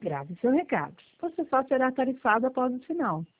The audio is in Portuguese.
Grave seu recado. Você só será tarifado após o sinal.